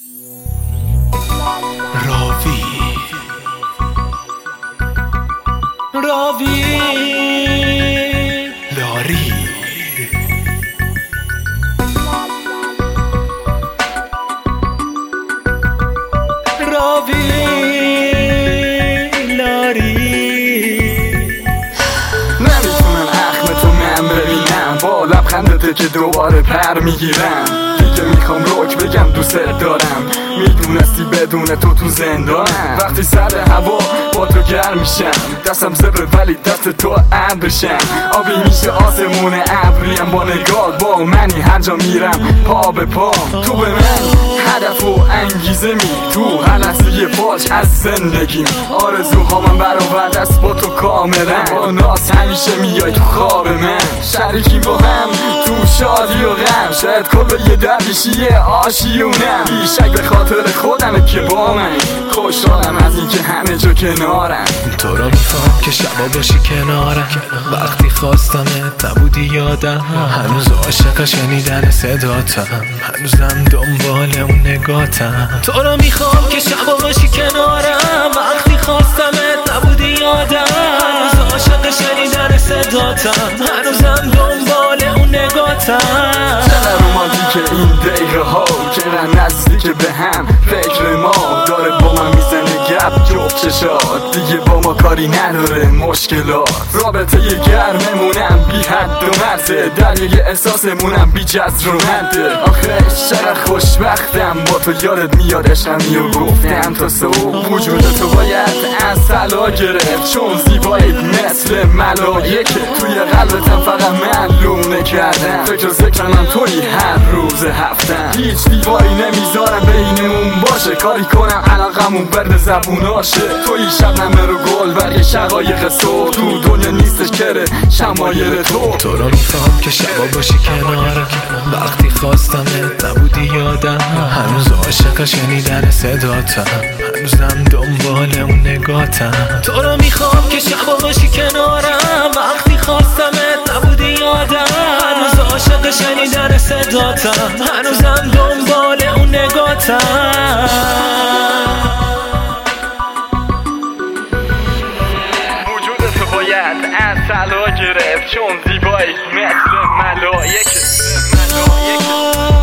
راوی لاری نمیتونم اخم تو من ببینم با لبخندته که دوباره پر میگیرم. دیگه میخوام روک بگم دوست دارم، میدونستی بدون تو زندانم. وقتی سر هوا با تو گرم میشم، دستم زبره ولی دست تو ابرشم. آبی میشه آسمون ابریم، با نگاه با منی هر جا میرم پا به پا. تو به من هدف و انگیزه می، تو هر لحظه یه پاش از زندگیم. آرزوهامم برآورده است با تو کاملا، با ناز همیشه میای تو خواب من. شریکیم با هم تو شادی و غم، شاید کل یه درویشی آشیونم. بیشک به خاطر خودمه که با من خوشحالم از این که همه جا کنارم. تو را میخوام که شبا باشی کنارم، وقتی خواستمت نبودی یادم. هنوز عاشق شنیدن صداتم، هنوزم دنبال اون نگاتم. تو را میخوام که شبا باشی کنارم، وقتی خواستمت نبودی یادم. هنوز عاشق شنیدن صداتم، هنوزم دنبال اون نگاتم. چقدر رومانتیک این دقیقه ها، چقدر نزدیک به هم فکر ما. داره با من میزنه گپ جفت چشات، دیگه با ما کاری نداره مشکلات. رابطه گرممونم بی حد و مرزه، دلیل احساسمونم بی جزر و منده. آخه چقدر خوشبختم با تو، یادت میاد عشقمی و گفتم تا صبح. وجود تو باید از طلا گرفت، چون زیباییت مثل ملایکه. توی قلبتم فقط من لونه کردم، فکر و ذکرم توی هر روز هفتم. هیچ دیواری نمیذارم بینمون باشه، کاری کنم علاقمون برد زبوناشه. توی شبنمه رو گل برگ شقایق صبح، تو دنیا نیستش کره شمایل تو. تو را میخوام که شبا باشی کنارم، وقتی خواستمت نبودی یادم. هنوز عاشق شنیدن صداتم، هنوزم دنبال اون نگاتم. تو را میخوام که شبا باشی کنارم، وقتی خواستمت نبودی یادم. هنوز عاشق شنیدن صداتم، هنوزم دنبال اون نگاتم. وجود تو باید از طلا گرفت، چون زیبایی مثل ملایکه.